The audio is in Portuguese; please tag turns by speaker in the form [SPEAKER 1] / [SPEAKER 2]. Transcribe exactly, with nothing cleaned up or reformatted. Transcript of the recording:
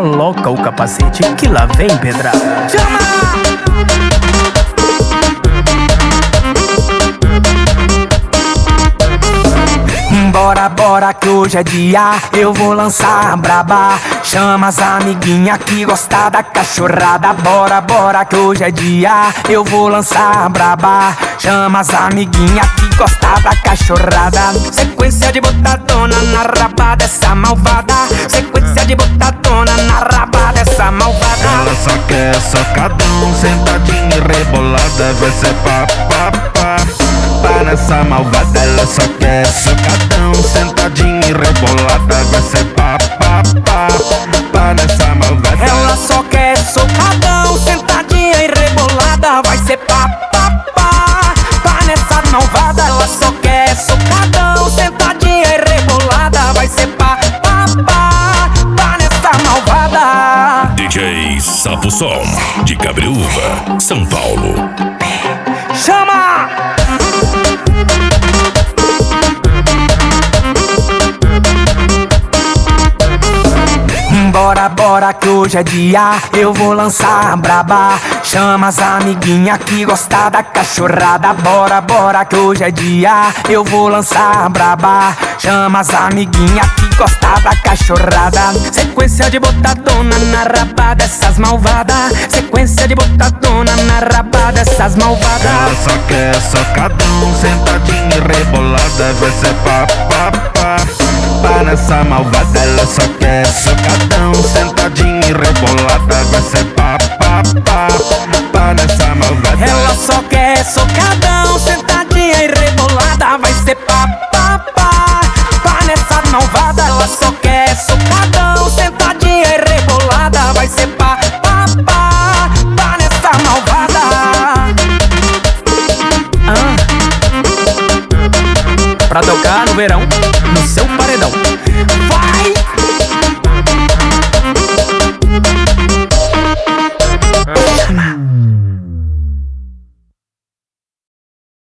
[SPEAKER 1] coloca o capacete que lá vem pedrada. Chama! Bora, bora que hoje é dia, eu vou lançar a braba. Chama as amiguinha que gosta da cachorrada. Bora, bora que hoje é dia, eu vou lançar a braba. Chama as amiguinha que gosta da cachorrada. Sequência de botadona na raba dessa malvada. Sequência de botadona na raba dessa malvada.
[SPEAKER 2] Ela só quer socadão, sentadinha e rebolada. Vai ser pá, pá, pá. Pá nessa malvada, ela só quer socadão, sentadinha e rebolada. Vai ser pá, pá, pá. Pá nessa malvada.
[SPEAKER 1] Ela só quer socadão, sentadinha e rebolada. Vai ser pá, pá, pá. Pá nessa malvada. Ela só quer socadão, sentadinha e rebolada. Vai ser pá, pá, pá. Pá nessa malvada.
[SPEAKER 3] D J Sapo Som, de Cabreúva, São Paulo.
[SPEAKER 1] Chama! Bora, bora que hoje é dia, eu vou lançar a braba. Chama as amiguinha que gosta da cachorrada. Bora, bora que hoje é dia, eu vou lançar a braba. Chama as amiguinha que gosta da cachorrada. Sequência de botadona na raba dessas malvadas. Sequência de botadona na raba dessas malvadas.
[SPEAKER 2] Ela só quer socadão, sentadinha e rebolada. Vai ser pá, pá, pá. Pá nessa malvada, ela só quer socadão, sentadinha e rebolada. Vai ser pá, pá, pá. Pá nessa malvada.
[SPEAKER 1] Ela só quer socadão, sentadinha e rebolada. Vai ser pá, pá, pá. Pá nessa malvada. Ela só quer socadão, sentadinha e rebolada. Vai ser pá, pá, pá. Pá nessa malvada. Ah. Pra tocar no verão, no seu paredão.